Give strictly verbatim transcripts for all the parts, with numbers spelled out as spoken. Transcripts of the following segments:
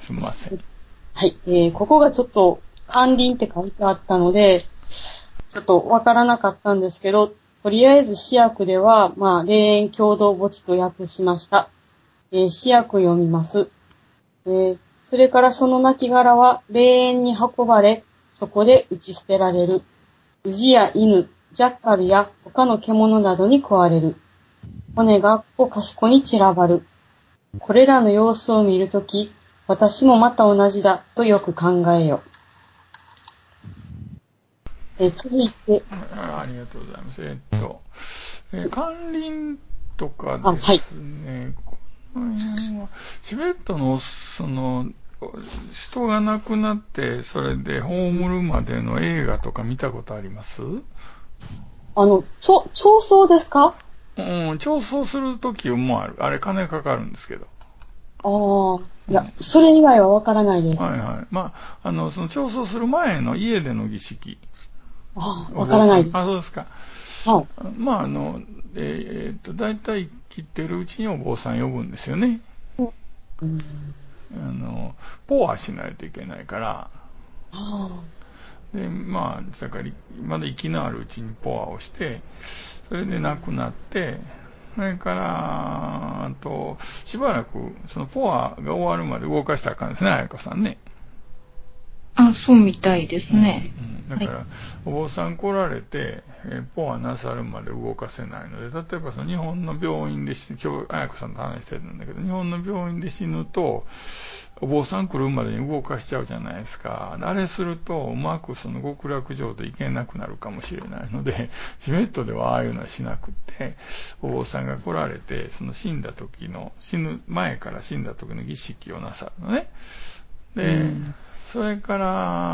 すみません。 はい、えー、ここがちょっと、関林って書いてあったので、ちょっとわからなかったんですけど、とりあえず詩訳では、まあ、霊園共同墓地と訳しました。えー、詩訳読みます。えー、それからその亡骸は霊園に運ばれ、そこで打ち捨てられる。牛や犬、ジャッカルや他の獣などに食われる。骨がこかしこに散らばる。これらの様子を見るとき、私もまた同じだとよく考えよ。えー、続いてあ、ありがとうございます。えっと、えー、関林とかあ、はい。 ですね、この辺は、チベットの、その、人が亡くなって、それで葬るまでの映画とか見たことあります？ あの、ちょ、彫葬ですか？ うん、調葬するときもある。あれ金かかるんですけど。 ああ、いや、 うん、 それ以外はわからないです。 はいはい。まあ、あの、その調葬する前の家での儀式。 ああ、わかお坊さん。あ、 らないです。 そうですか。 はい。 まあ、あの、えーっと、大体切ってるうちにお坊さん呼ぶんですよね。 うん、 あの、ポアしないといけないから、 あで、まあ、だから、まだ息のあるうちにポアをして、それで亡くなって、それから、あと、しばらく、そのポアが終わるまで動かしたらあかんですね、彩子さんね。 あ、そうみたいですうんうね。 ん、だはい。 から、お坊さん来られて、えーポアなさるまで動かせないので、例えばその日本の病院で死、今日、彩子さんと話してるんだけど、日本の病院で死ぬと、お坊さん来るまでに動かしちゃうじゃないですか。あれすると、うまくその極楽浄土行けなくなるかもしれないので、チベットではああいうのはしなくって、お坊さんが来られて、その死んだ時の、死ぬ前から死んだ時の儀式をなさるのね。 うで、 ん、 それから、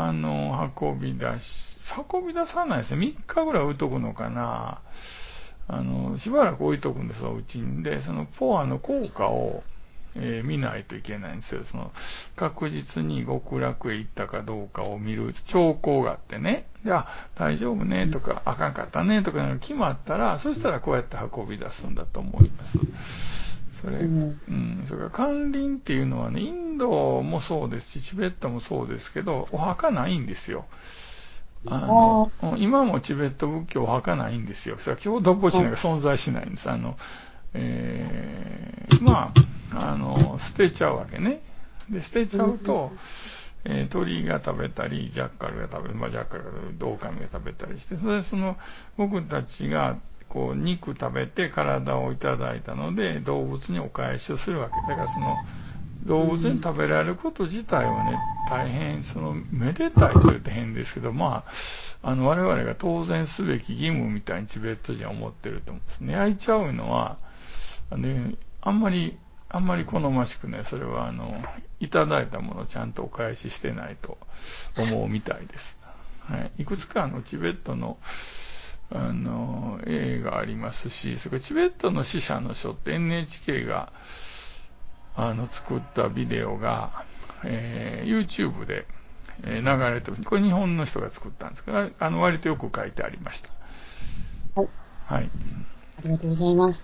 あの、運び出し、運び出さないですね。みっかぐらい置いとくのかな。あの、しばらく置いとくんです、うちに。で、そのポアの効果を、えー見ないといけないんですよ。その、確実に極楽へ行ったかどうかを見る兆候があってね。で、あ、大丈夫ねとか、あかんかったねとか決まったら、そしたらこうやって運び出すんだと思います。それ、 うん、 うん、それから関林っていうのはね、インドもそうですし、チベットもそうですけど、お墓ないんですよ。あの、 あ今もチベット仏教お墓ないんですよ。それは共同墓地なんあ、 か存在しないんです。あの、えー、まあ、あの、捨てちゃうわけね。で、捨てちうん、 ゃうと、えー、鳥が食べたり、ジャッカルが食べる、まあ、ジャッカルが食べる、狼が食べたりして、それでその、僕たちが、こう、肉食べて体をいただいたので、動物にお返しをするわけ。だからその、動物に食べられること自体はね、大変、その、めでたいと言うと変ですけど、まあ、あの、我々が当然すべき義務みたいにチベット人は思ってると思うんですね。焼いちゃうのは、あの、あんまり、あんまり好ましくね、それはあの、いただいたものをちゃんとお返ししてないと思うみたいです。はい。いくつかあの、チベットの、あの、映画ありますし、それからチベットの死者の書って エヌエイチケー が、あの、作ったビデオが、えー、YouTube で、えー流れてる。これ日本の人が作ったんですけど、あの、割とよく書いてありました。 はい。 はい。 ありがとうございます。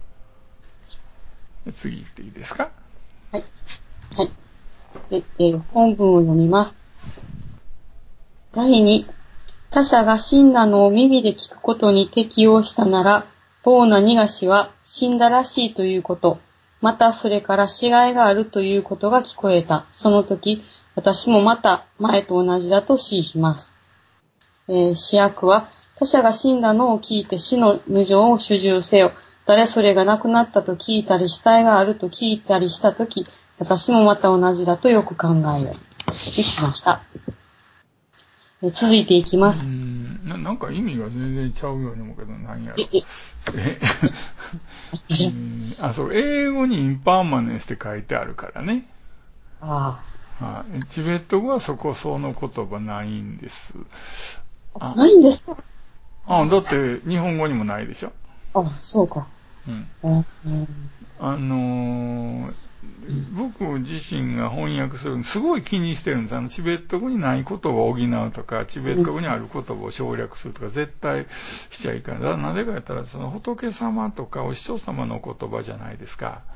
次行っていいですか？ はい。はい。で、えー本文を読みます。第二、他者が死んだのを耳で聞くことに適応したなら、ボーナニガシは死んだらしいということ、またそれから死骸があるということが聞こえた。その時、私もまた前と同じだと思します。えー、主役は、他者が死んだのを聞いて死の無常を主従せよ。誰それが亡くなったと聞いたり、死体があると聞いたりしたとき、私もまた同じだとよく考えよ。にしました。えー続いていきうーます。 んな、なんか意味が全然ちゃうように思うけど、何やえ、 ろ。 え、 え、ええ、 ーあ、そう、英語にインパーマネンスって書いてあるからね。 あはい。チベット語はそこその言葉ないんです。 あ、 あ、 ないんですか？ あ、だって日本語にもないでしょ。 あ、そうか。 うん。 あ、うん、 あのー僕自身が翻訳するのすごい気にしてるんです。あの、チベット語にない言葉を補うとか、チベット語にある言葉を省略するとか、絶対しちゃいかん。だなぜかやったら、その仏様とかお師匠様の言葉じゃないですか。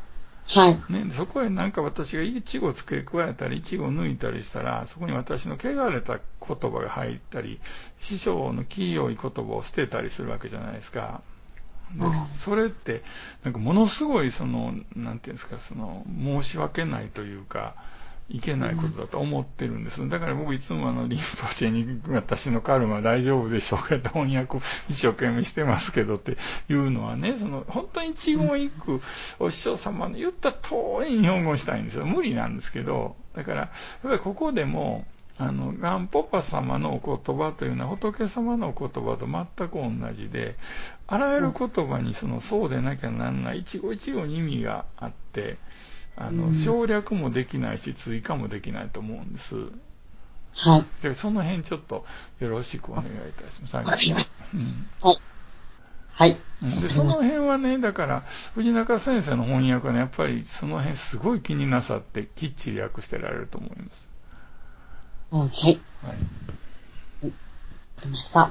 はい。 ね、そこへなんか私がイチゴ付け加えたり、イチゴ抜いたりしたら、そこに私の汚れた言葉が入ったり、師匠の清い言葉を捨てたりするわけじゃないですか。で、それって、なんかものすごいその、なんていうんですか、その、申し訳ないというか、いけないことだと思ってるんです。だから僕いつもあの、リンポチェに私のカルマ大丈夫でしょうかって翻訳一生懸命してますけどっていうのはね、その、本当に一言一句お師匠様の言った通りに日本語したいんですよ。無理なんですけど、だから、やっぱりここでも、あの、ガンポパ様のお言葉というのは仏様のお言葉と全く同じで、あらゆる言葉にその、そうでなきゃなんない一語一語に意味があって、あの、省略もできないし、追加もできないと思うんです。 はい。 で、その辺ちょっとよろしくお願いいたします。 わかりました。 うん、 はい。はい。 で、その辺はね、だから、藤中先生の翻訳はね、やっぱりその辺すごい気になさって、きっちり訳してられると思います。 はい。はい。 はい。 わかりました。はい。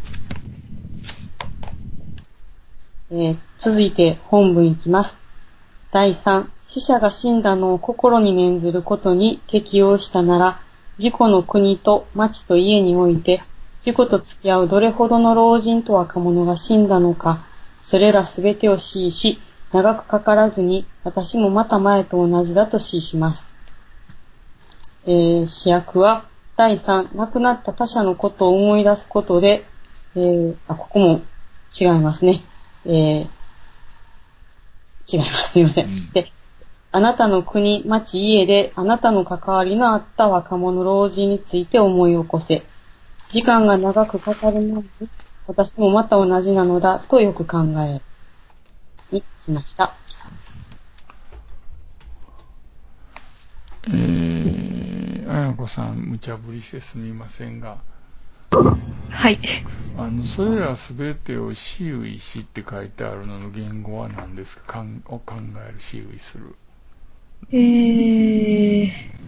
えー、続いて本文いきます。だいさん、死者が死んだのを心に免ずることに適用したなら、自己の国と町と家において、自己と付き合うどれほどの老人と若者が死んだのか、それらすべてを示し、長くかからずに、私もまた前と同じだと示します。えー、主役は、だいさん、亡くなった他者のことを思い出すことで、えー、あ、ここも違いますね。えー、違います。すいません。うん、で、あなたの国、町、家であなたの関わりのあった若者、老人について思い起こせ。時間が長くかかるのに、私もまた同じなのだとよく考える。にしました。 えー、あやこさん、無茶ぶりしてすみませんが。 はい。 あの、それらすべてを思惟しって書いてあるのの言語は何ですか？かんを考える、思惟する。 えー、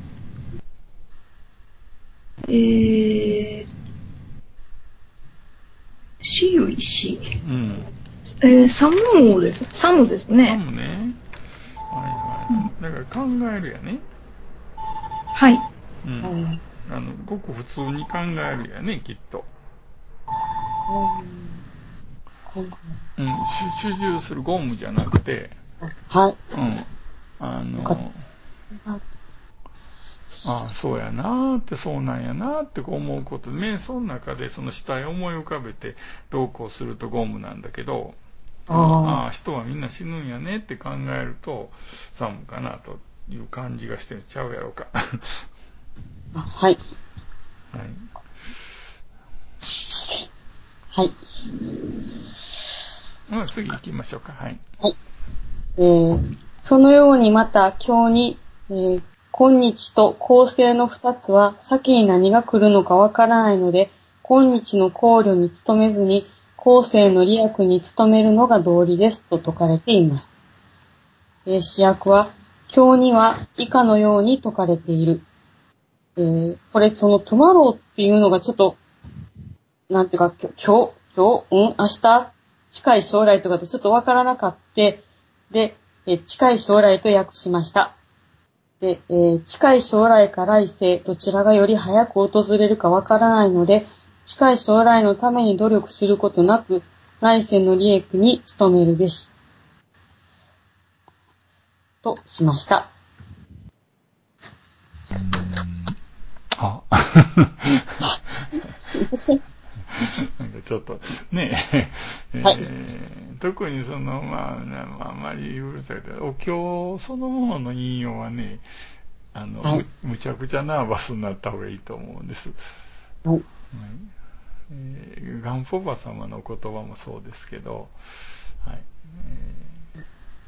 えー、思惟し。うん。えー、サムです。サムですね。 サムね。はいはい。うん、だから考えるやね。 はい。 うん。あの、ごく普通に考えるやね、きっと。うん。主従するゴムじゃなくて、 はい。 うん。あの、ああ、そうやなーって、そうなんやなーって思うことで、瞑想の中でその死体を思い浮かべてどうこうするとゴムなんだけど、ああ、人はみんな死ぬんやねって考えると、サムかなという感じがしてちゃうやろうか。 あ、はい。 はい。 はい。 まあ、次行きましょうか。はい。 はい。えー、そのようにまた今日に、えー、今日と後世の二つは先に何が来るのかわからないので、今日の考慮に努めずに後世の利益に努めるのが道理ですと説かれています。えー、主役は今日には以下のように説かれている。えー、これそのトゥマローっていうのがちょっとなんていうか今日今日うん明日近い将来とかってちょっとわからなかった。で、え近い将来と訳しました。で、えー、近い将来か来世、どちらがより早く訪れるかわからないので、近い将来のために努力することなく、来世の利益に努めるべし。としました。 あすいません。なんかちょっとねえ、はいえー、特にそのまあ、あんまりうるさいけどお経そのものの引用はねあの、はい、む, むちゃくちゃナーバスになった方がいいと思うんです。はいえー、ガンポバ様の言葉もそうですけど、はいえー、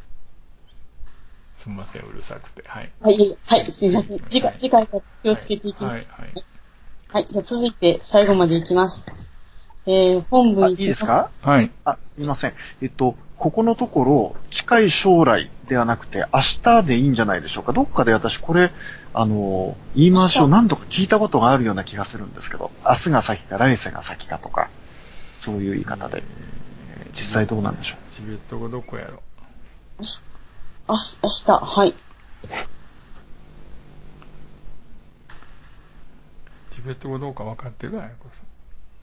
すみませんうるさくてはいはい、はい、すみません次回、はい、次回から気をつけていきます。はいはいはいはい、じゃあ続いて最後までいきます。えー、本文いいですか？ はい。 あ、すみません。えっと、ここのところ、近い将来ではなくて、明日でいいんじゃないでしょうか。どっかで私、これ、あの、言い回しを何度か聞いたことがあるような気がするんですけど、明日が先か来世が先かとか、そういう言い方で。 実際どうなんでしょう。 チベット語どこやろ。 あし、明日、はい。 チベット語どうか分かってる？あやこさん。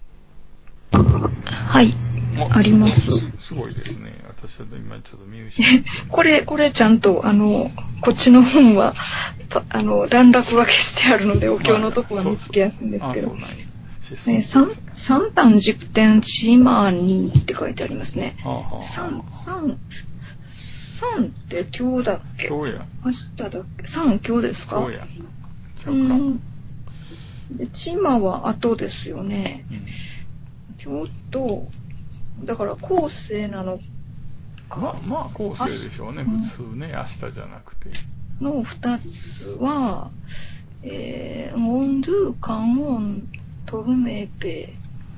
はい。あります。 すごいですね。私は今ちょっと見失って。 これ、これちゃんと、あの、こっちの本は、あの、段落分けしてあるので、お経のとこは見つけやすいんですけど。 まあ、そうね、三、三単十点チーマーニーって書いてありますね。 はあはあ、 三、三、三って今日だっけ？ 今日や。 明日だっけ？三今日ですか？ 今日や。ちゃうか。 うん。で、チーマーは後ですよね。うん、今日と、だから後世なのか。 まあ、まあ後世でしょうね、普通ね、明日じゃなくて。 の二つは、えー、モンドゥ、カンオン、トルメーペ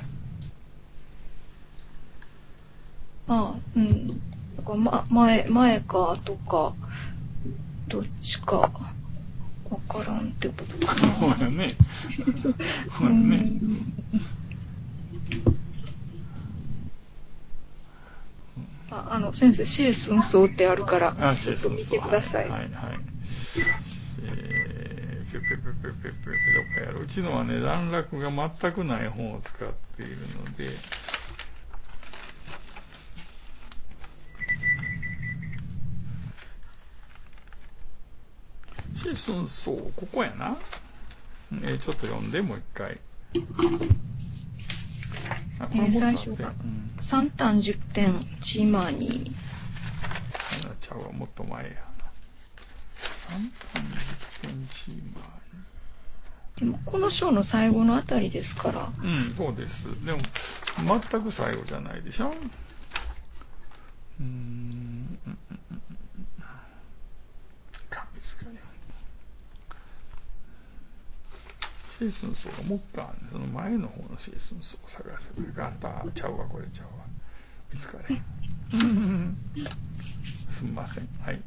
ー。ああ、うん。だから、ま、前、前か後か、どっちか、わからんってことかな。 そうやね。そうやね。 あ、あの、先生、シエスンソーってあるから、 あ、 ちょっと見てください。 はい、はい、はい。えー、ペペペペペペペどっかやろ。うちのはね、段落が全くない本を使っているので、シエスンソー、ここやな。えー、ちょっと読んで、もう一回。 あ、これもっとあって、えー、最初が、うん、三単十点チーマーニー。 ちゃうわ、もっと前や。三単十点チーマーニー。 でも、この章の最後のあたりですから。 うん、そうです。でも、全く最後じゃないでしょ。うーん、かみつかね。シェイスンソーがもっか、その前の方のシェイスンソーを探せばガターちゃうわ、これちゃうわ。見つかれ。すみません。はい。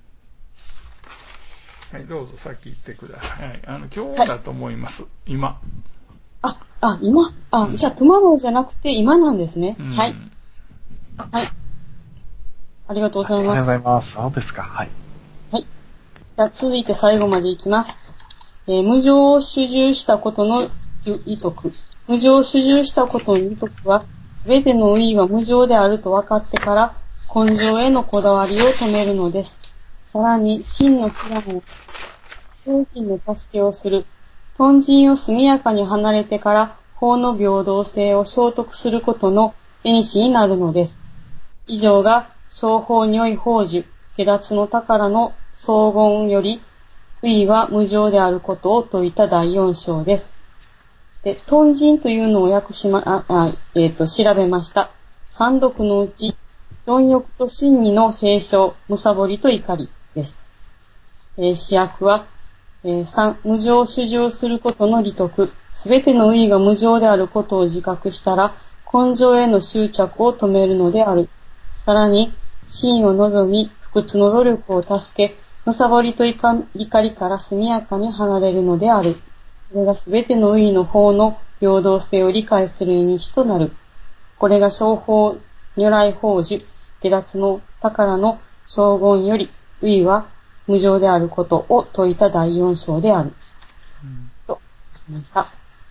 はい、どうぞ先行ってください。はい、あの今日だと思います。はい、今。 あ、あ、今あ、うん、じゃあ、トゥマローじゃなくて今なんですね。うん、はい。はい。ありがとうございます。 ありがとうございます。そうですか。はい。 はい。じゃあ、続いて最後までいきます。えー、無常を主従したことの意徳。無常を主従したことの意徳は、すべての意義は無常であると分かってから、根性へのこだわりを止めるのです。さらに、真の祈願を、商品の助けをする。頓人を速やかに離れてから、法の平等性を聖徳することの縁になるのです。以上が、商法によい宝珠、下脱の宝の荘厳より、意は無常であることを説いただいよん章です。で、頓人というのを訳しま、あ、あえっ、ー、と、調べました。三読のうち、貪欲と真理の並称、むさぼりと怒りです。えー、詩訳は、えー、三、無常を主従することの利得、すべての意が無常であることを自覚したら、根性への執着を止めるのである。さらに、真を望み、不屈の努力を助け、むさぼりと怒りから速やかに離れるのである。これがすべての意の法の平等性を理解する意味となる。これが商法、如来宝珠、下脱の宝の荘厳より、意は無常であることを説いただいよん章である。うん、としました。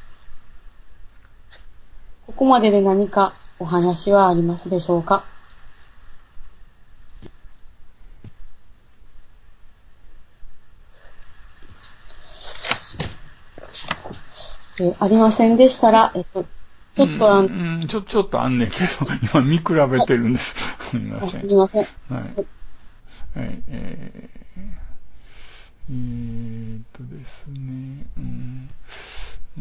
ここまでで何かお話はありますでしょうか？えー、ありませんでしたら、えっと、ちょっとあの、 うんうん、ちょ、ちょっとあんねんけど、今見比べてるんです。はい、すみません。 すみません。 はい。はい、えー、えー、っとですね、うん。うん、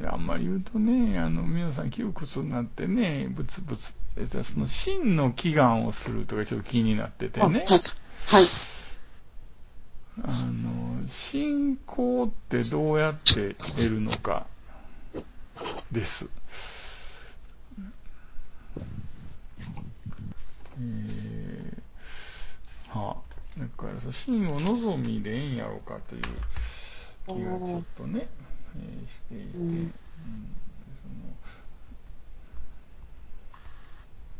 あんまり言うとね、あの、皆さん窮屈になってね、ブツブツ、その真の祈願をするとかちょっと気になっててね。 はい。はい、 あの、信仰ってどうやって得るのかです。えー、はあ、だからその真を望みでええんやろうかという気がちょっとね、えー、していて、うん、その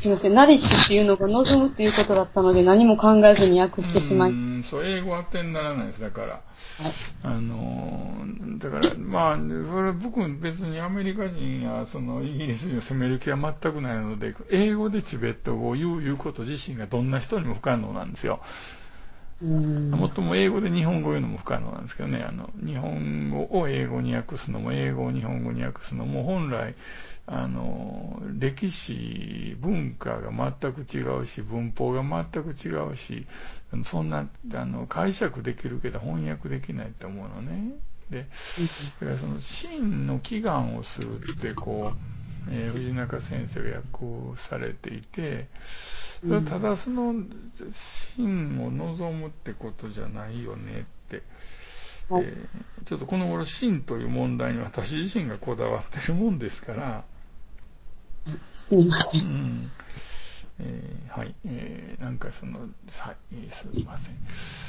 すいません、ナリッシュっていうのが望むっていうことだったので何も考えずに訳してしまい。 うん、そう、英語は当てにならないです。だから。 はい、 あの、だから、まあ、それは僕別にアメリカ人やそのイギリス人を責める気は全くないので、英語でチベット語を言う、言うこと自身がどんな人にも不可能なんですよ。もっとも英語で日本語を言うのも不可能なんですけどね、あの、日本語を英語に訳すのも、英語を日本語に訳すのも、本来、あの、歴史、文化が全く違うし、文法が全く違うし、そんな、あの、解釈できるけど翻訳できないと思うのね。で、だからその、真の祈願をするって、こう、えー、藤中先生が訳されていて、それはただその真を望むってことじゃないよねって、 はい、 えー、ちょっとこの頃真という問題に私自身がこだわってるもんですから、 すみません。 うん、えー、はい、えー、なんかその、はい、すみません。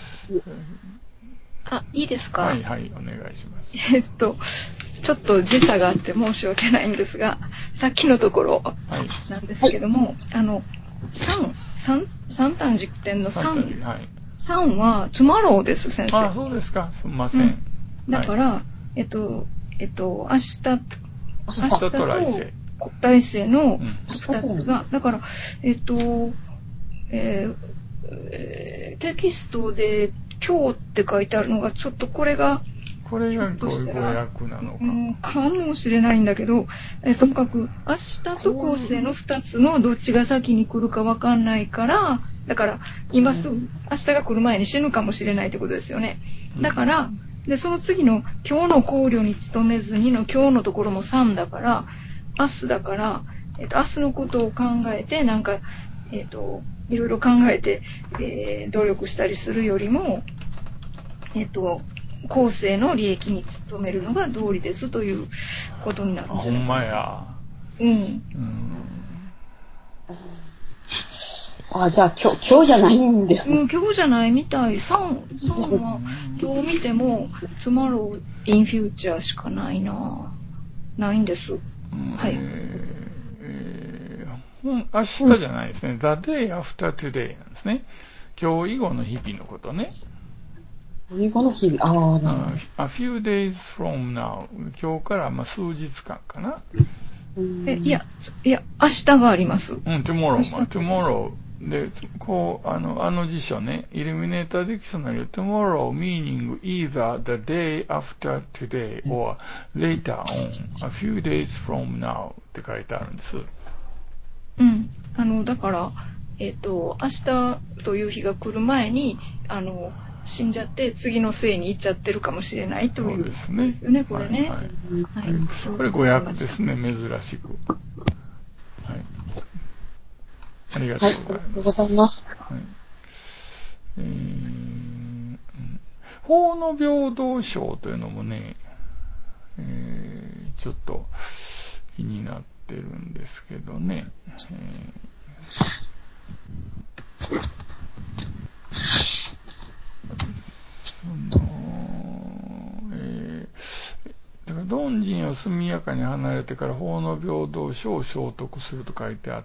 あ、いいですか？ はいはい、お願いします。 えっと、ちょっと時差があって申し訳ないんですが、さっきのところなんですけども、はい、あの、三、三、三単軸点の三、 はい、 三は tomorrow です、先生。 あ、そうですか、すみません。うん、 だから、はい、えっと、えっと、明日、 明日と来世。 来世の二つが、うん、だから、えっと、えーえー、テキストで今日って書いてあるのが、ちょっとこれが、 これがご予約なのか。 うん、かもしれないんだけど、えー、ともかく、明日と後世の二つのどっちが先に来るかわかんないから、だから、今すぐ、明日が来る前に死ぬかもしれないってことですよね。だから、で、その次の今日の考慮に努めずにの今日のところもさんだから、明日だから、えっと、明日のことを考えて、なんか、えっと、いろいろ考えて、えー、努力したりするよりも、えっと、後世の利益に努めるのが道理ですということになるんじゃないかな。 ほんまや。 うん。うん。 あ、じゃあ今日、今日じゃないんですね。 うん、今日じゃないみたい。さん、さんは今日見ても tomorrow in future しかないな。ないんです。 うん、 はい。 えー、明日じゃないですね。うん、the day after today なんですね。今日以後の日々のことね。 今日以後の日々。ああ、なるほど。 A few days from now。今日からまあ数日間かな。 え、いや、いや、明日があります。うん、 tomorrow、まあ、tomorrow。で、こう、あの、あの辞書ね、Illuminator Dictionary、tomorrow meaning either the day after today or later on, a few days from now って書いてあるんです。 うん。あの、だから、えっと、明日という日が来る前に、あの、死んじゃって次の世に行っちゃってるかもしれないということですね。ですね、これね。はい。 はいはい、これご訳ですね、珍しく。はい。ありがとうございます。はい、ありがとうございます。はい。えー、法の平等賞というのもね、えー、ちょっと気になってるんですけどね。えー、その、えー、だから貪心を速やかに離れてから法の平等書を聖徳すると書いてあって、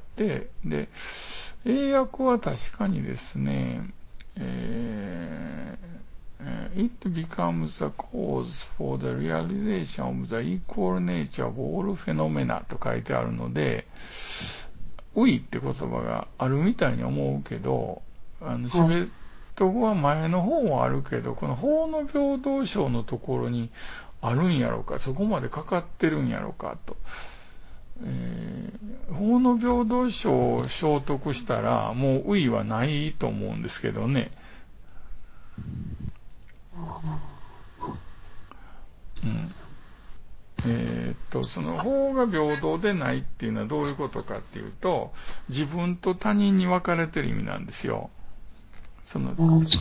で、英訳は確かにですね、えー、it becomes a cause for the realization of the equal nature of all phenomena と書いてあるので、ういって言葉があるみたいに思うけど、あの、チベット語は前の方はあるけど、この法の平等賞のところにあるんやろうか、そこまでかかってるんやろうかと。えー、法の平等賞を聖徳したら、もう、ういはないと思うんですけどね。うん。えー、っと、その法が平等でないっていうのはどういうことかっていうと、自分と他人に分かれてる意味なんですよ。その、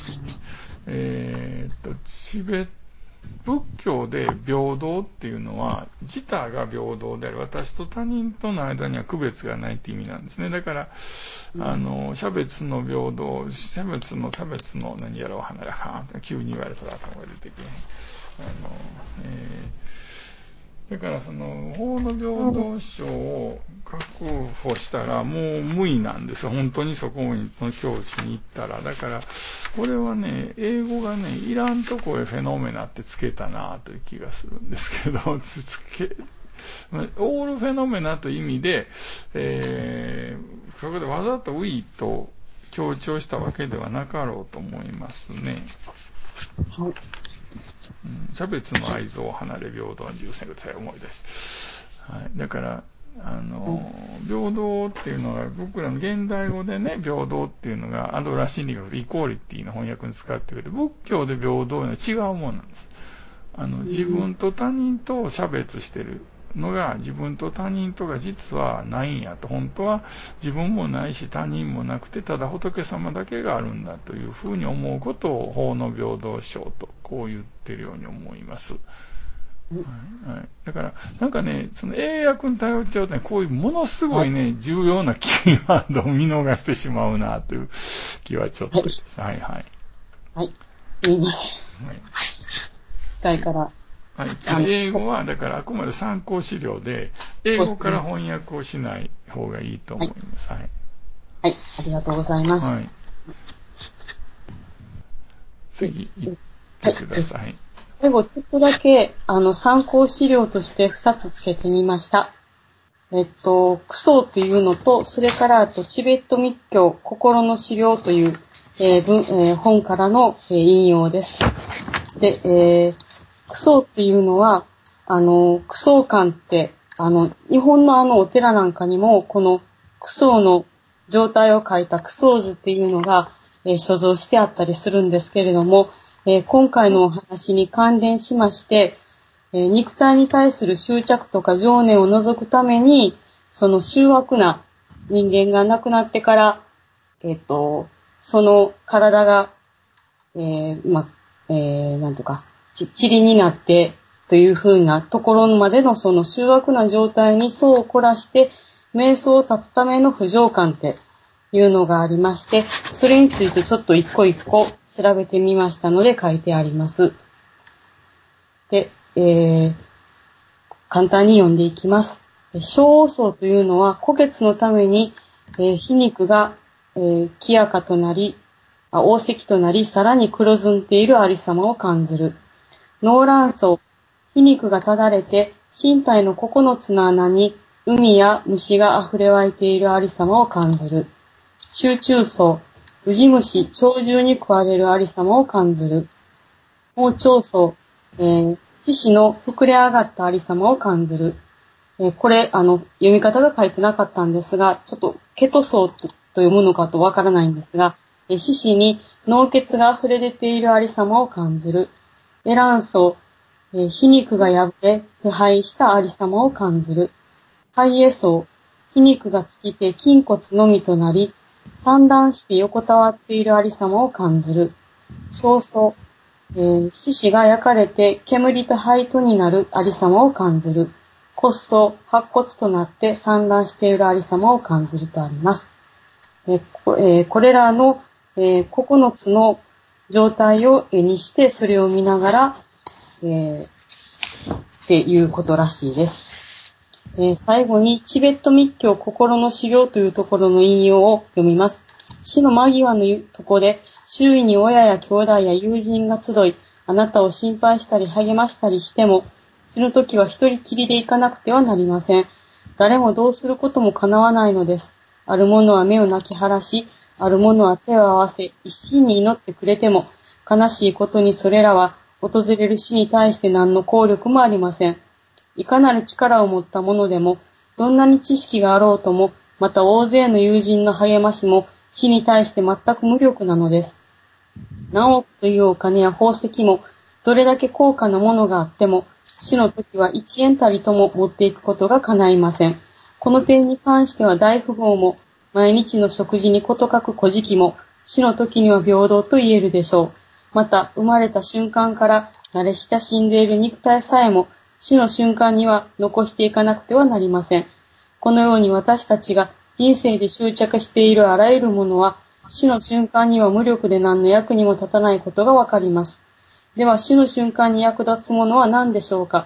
えー、っと、チベット仏教で平等っていうのは、自他が平等である。私と他人との間には区別がないって意味なんですね。だから、あの、差別の平等、差別の差別の何やらを離れはん、急に言われたら頭が出てきて、あの、えだからその法の平等省を確保したらもう無理なんです。本当にそこの境地に行ったら。だからこれはね、英語がね、いらんとこへフェノメナってつけたなという気がするんですけど、つつけオールフェノメナという意味で、えー、そこでわざとウィと強調したわけではなかろうと思いますね。 はい。 うん、差別の愛憎を離れ平等の重戦を思い出す。はい。だから、あの、平等っていうのが、僕らの現代語でね、平等っていうのが、アドラー心理学でイコーリティの翻訳に使ってるけど、仏教で平等は違うものなんです。あの、自分と他人と差別してるのが、自分と他人とが実はないんやと。本当は自分もないし他人もなくて、ただ仏様だけがあるんだというふうに思うことを法の平等省とこう言ってるように思います。はいはい、だから、なんかね、その英訳に頼っちゃうとね、こういうものすごいね、はい、重要なキーワードを見逃してしまうなという気はちょっと、はい、はいはい。 はい。すみません。はい。機械から。 はい。英語は、だからあくまで参考資料で、英語から翻訳をしない方がいいと思います。はい。はい、 はい、ありがとうございます。はい。 次、行ってください。はい、 最後、ちょっとだけ、あの、参考資料としてふたつつけてみました。えっと、クソというのと、それから、あと、チベット密教、心の資料という、えー文えー、本からの、えー、引用です。で、えー、クソっていうのは、あの、クソ観って、あの、日本のあのお寺なんかにも、このクソの状態を書いたクソ図っていうのが、えー、所蔵してあったりするんですけれども、えー、今回のお話に関連しまして、えー、肉体に対する執着とか情念を除くために、その醜悪な人間が亡くなってから、えっと、その体が、えー、ま、えー、なんとか、ち、塵になって、という風なところまでのその醜悪な状態に層を凝らして、瞑想を立つための不浄観っていうのがありまして、それについてちょっと一個一個調べてみましたので書いてあります。で、えー、簡単に読んでいきます。小黄層というのは、虎穴のために、えー、皮肉が、えー、木垢となり、黄石となり、さらに黒ずんでいるありさまを感じる。脳卵巣、皮肉がただれて、身体の九つの穴に、海や虫が溢れ湧いているありさまを感じる。中中層、ウジ虫、鳥獣に食われるありさまを感じる。盲腸層、えー、獅子の膨れ上がったありさまを感じる。えー、これ、あの、読み方が書いてなかったんですが、ちょっと、ケト層と読むのかとわからないんですが、えー、獅子に脳血が溢れ出ているありさまを感じる。エラン層、えー、皮肉が破れ、腐敗したありさまを感じる。ハイエ層、皮肉が尽きて筋骨のみとなり、散乱して横たわっているありさまを感じる。小層、えー、獅子が焼かれて煙と灰とになるありさまを感じる。骨層、白骨となって散乱しているありさまを感じるとあります。えーこえー、これらの、えー、ここのつの状態を絵にしてそれを見ながら、えー、っていうことらしいです。えー、最後にチベット密教心の修行というところの引用を読みます。死の間際のとこで周囲に親や兄弟や友人が集い、あなたを心配したり励ましたりしても、死ぬときは一人きりで行かなくてはなりません。誰もどうすることも叶わないのです。ある者は目を泣き晴らし、ある者は手を合わせ、一心に祈ってくれても、悲しいことにそれらは訪れる死に対して何の効力もありません。いかなる力を持った者でも、どんなに知識があろうとも、また大勢の友人の励ましも、死に対して全く無力なのです。何億というお金や宝石も、どれだけ高価なものがあっても、死の時は一円たりとも持っていくことが叶いません。この点に関しては大富豪も、毎日の食事にことかく小食も、死の時には平等と言えるでしょう。また、生まれた瞬間から慣れ親しんでいる肉体さえも、死の瞬間には残していかなくてはなりません。このように私たちが人生で執着しているあらゆるものは、死の瞬間には無力で何の役にも立たないことがわかります。では死の瞬間に役立つものは何でしょうか。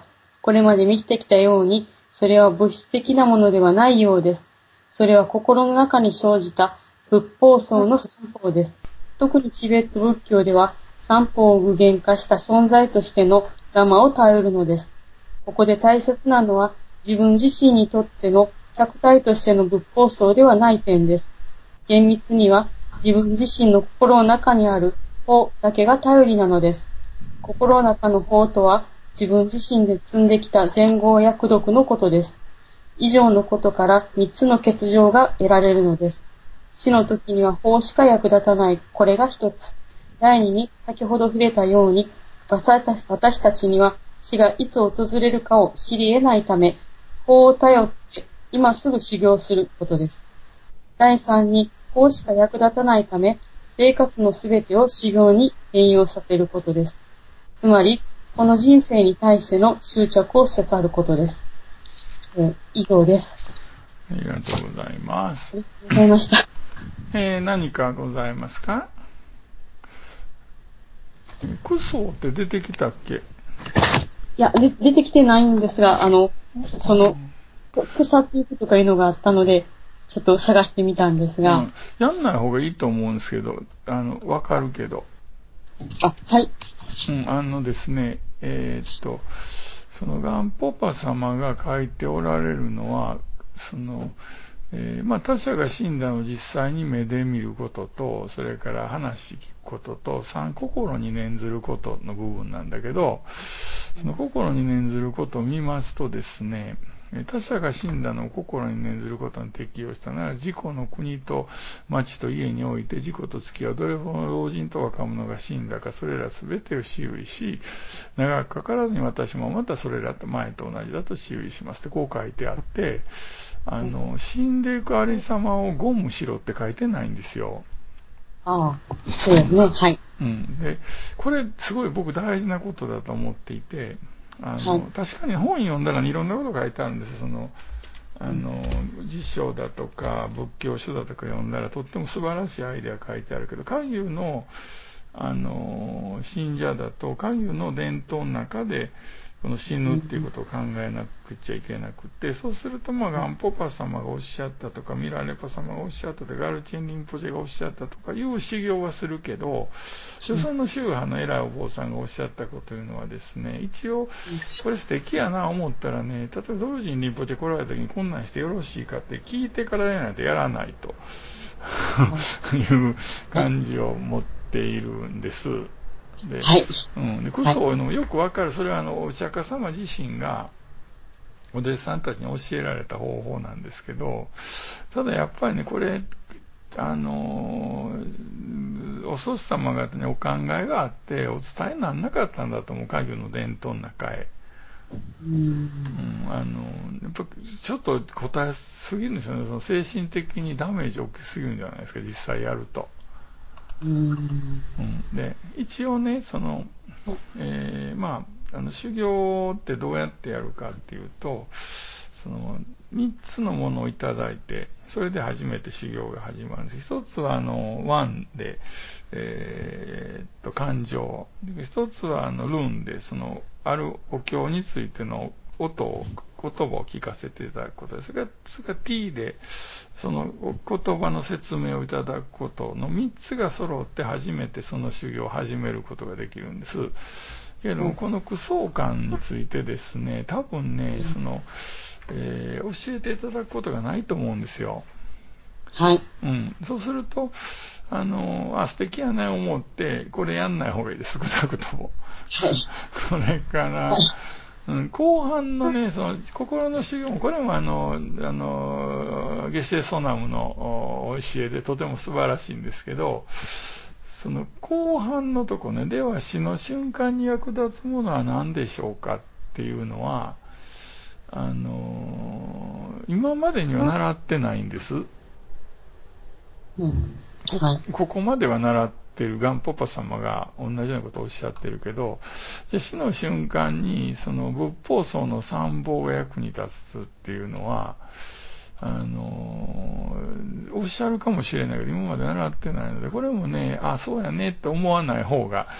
これまで見てきたように、それは物質的なものではないようです。それは心の中に生じた仏法僧の三法です。特にチベット仏教では、三法を具現化した存在としてのラマを頼るのです。ここで大切なのは、自分自身にとっての客体としての仏法僧ではない点です。厳密には、自分自身の心の中にある法だけが頼りなのです。心の中の法とは、自分自身で積んできた善業や功徳のことです。以上のことから三つの欠如が得られるのです。死の時には法しか役立たない、これが一つ。第二に、先ほど触れたように、私たちには死がいつ訪れるかを知り得ないため、法を頼って今すぐ修行することです。第三に、法しか役立たないため、生活のすべてを修行に転用させることです。つまり、この人生に対しての執着を捨て去ることです。えー、以上です。 ありがとうございます。 ありがとうございました。 えー、何かございますか？クソって出てきたっけ？ いや、で出てきてないんですが、あの、その、草っていうことかいうのがあったので、ちょっと探してみたんですが。 うん、やんない方がいいと思うんですけど、あの、わかるけど。 あ、はい。 うん、あのですね、えー、っと、そのガンポパ様が書いておられるのは、その、えー、まあ他者が死んだのを実際に目で見ることと、それから話聞くことと、三心に念ずることの部分なんだけど、その心に念ずることを見ますとですね、他者が死んだのを心に念ずることに適用したなら、自己の国と町と家において、自己と月はどれほどの老人と若者が死んだか、それらすべてを思惟し、長くかからずに私もまたそれらと前と同じだと思惟しますってこう書いてあって、あの、死んでいくありさまをゴムしろって書いてないんですよ。 ああ、そうですね、はい。 うん。で、これすごい僕大事なことだと思っていて、あの、はい、確かに本読んだらいろんなこと書いてあるんです。その、あの、辞書だとか仏教書だとか読んだらとっても素晴らしいアイデア書いてあるけど、華厳の、あの、信者だと華厳の伝統の中で、この死ぬっていうことを考えなくちゃいけなくて、そうすると、まあ、ガンポパ様がおっしゃったとか、ミラレパ様がおっしゃったとか、ガルチェンリンポチェがおっしゃったとかいう修行はするけど、よその宗派の偉いお坊さんがおっしゃったことというのはですね、一応、これ素敵やな思ったらね、例えばドルジンリンポチェ来られた時にこんなんしてよろしいかって聞いてからやないとやらないという感じを持っているんです。で、はい。うん。で、クソいうのもよくわかる。それはあの、お釈迦様自身が、お弟子さんたちに教えられた方法なんですけど、ただやっぱりね、これ、あの、お祖師様方にお考えがあって、お伝えにならなかったんだと思う、華厳の伝統の中へ。うん、あの、やっぱちょっと答えすぎるんですよね。その精神的にダメージ大きすぎるんじゃないですか、実際やると。うん、で一応ねその、えー、まああの修行ってどうやってやるかっていうとそのみっつのものをいただいてそれで初めて修行が始まるんです。一つはあのワンで、えー、っと感情、一つはあのルンでそのあるお経についての音を言葉を聞かせていただくことです。それから、それから T でその言葉の説明をいただくことのみっつが揃って初めてその修行を始めることができるんです。けれどもこの苦相感についてですね、多分ねその、えー、教えていただくことがないと思うんですよ。 はい。 うん。そうするとあのあ素敵やね思ってこれやんない方がいいです。少なくとも。はい。それから。はいうん、後半のね、その心の修行も、これもあの、あの、ゲシュテソナムの教えでとても素晴らしいんですけど、その後半のとこね、では死の瞬間に役立つものは何でしょうかっていうのは、あの、今までには習ってないんです。 うんはい、 ここまでは習ってるガンポパ様が同じようなことをおっしゃってるけど、じゃ死の瞬間にその仏法僧の参謀が役に立つっていうのは、あの、おっしゃるかもしれないけど、今まで習ってないので、これもね、あ、そうやねって思わない方が、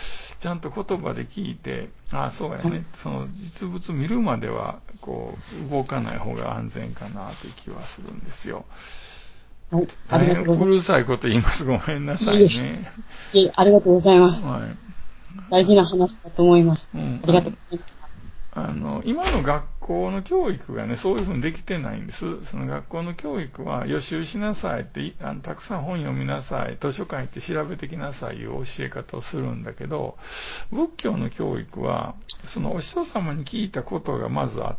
ちゃんと言葉で聞いて、ああ、そうやね、その実物見るまでは、こう、動かない方が安全かなという気はするんですよ。 はい。あ大りがとうございます。 変うるさいこと言います。ごめんなさいね。 いえ、ありがとうございます。 はい。 大事な話だと思います。 うん、 ありがとうございます。 あの、今の学校の教育がね、そういうふうにできてないんです。その学校の教育は予習しなさいって、あのたくさん本読みなさい、図書館行って調べてきなさいいう教え方をするんだけど、仏教の教育は、そのお師匠様に聞いたことがまずあって、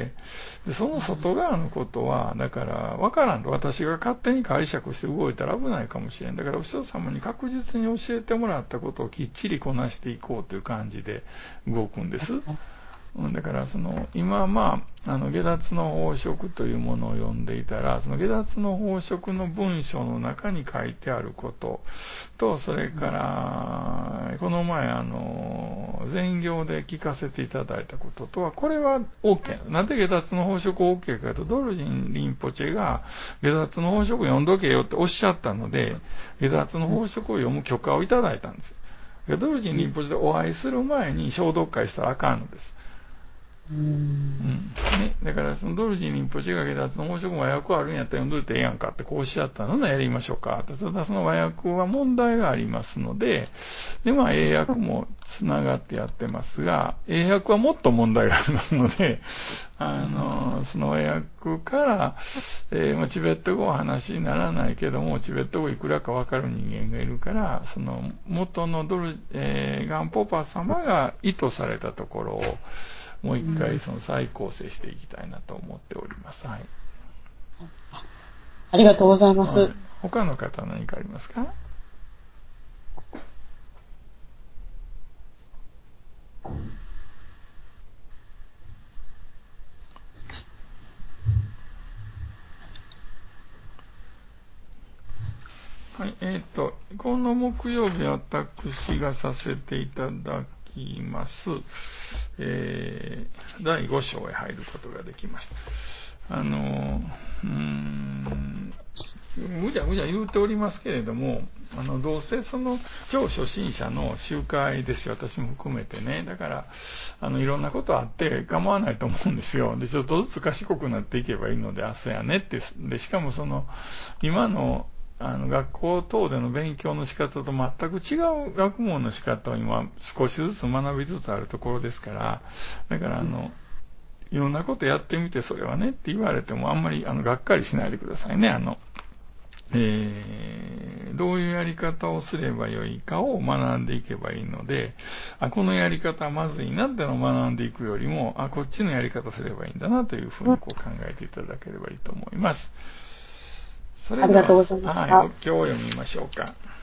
でその外側のことは、だから、わからんと、私が勝手に解釈して動いたら危ないかもしれん。だから、お師匠様に確実に教えてもらったことをきっちりこなしていこうという感じで動くんです。だからその今まああの下脱の法則というものを読んでいたら、その下脱の法則の文章の中に書いてあることと、それからこの前あの全行で聞かせていただいたこととは、これは OK。なんで下脱の法則 OK かというと、ドルジン・リンポチェが下脱の法則読んどけよっておっしゃったので、下脱の法則を読む許可をいただいたんです。ドルジン・リンポチェでお会いする前に消毒会したらあかんのです。 うーんうんね、だからそのドルジーにポチがけたその法則和訳あるんやったら読んどいてええやんかってこうおっしゃったのでやりましょうか。ただその和訳は問題がありますので、でまあ英訳もつながってやってますが、英訳はもっと問題がありますので、あのその和訳から、えーまあ、チベット語は話にならないけども、チベット語いくらかわかる人間がいるから、その元のドル、えー、ガンポパ様が意図されたところをもう一回その再構成していきたいなと思っております。はい。 ありがとうございます。 はい、他の方何かありますか？はい、えっと、この木曜日私がさせていただきます、えー、だいご章へ入ることができました。あの、うーん、ぐじゃぐじゃ言うておりますけれども、あの、どうせその超初心者の集会ですよ、私も含めてね。だから、あの、いろんなことあって構わないと思うんですよ。で、ちょっとずつ賢くなっていけばいいので、あ、そうやねって。で、しかもその、今の、あの学校等での勉強の仕方と全く違う学問の仕方を今少しずつ学びつつあるところですから、だからあの、いろんなことやってみてそれはねって言われてもあんまりあのがっかりしないでくださいね。あの、えー、どういうやり方をすればよいかを学んでいけばいいので、あ、このやり方はまずいなってのを学んでいくよりも、あ、こっちのやり方すればいいんだなというふうにこう考えていただければいいと思います。それでは、 ありがとうございました。 はい、お経を読みましょうか。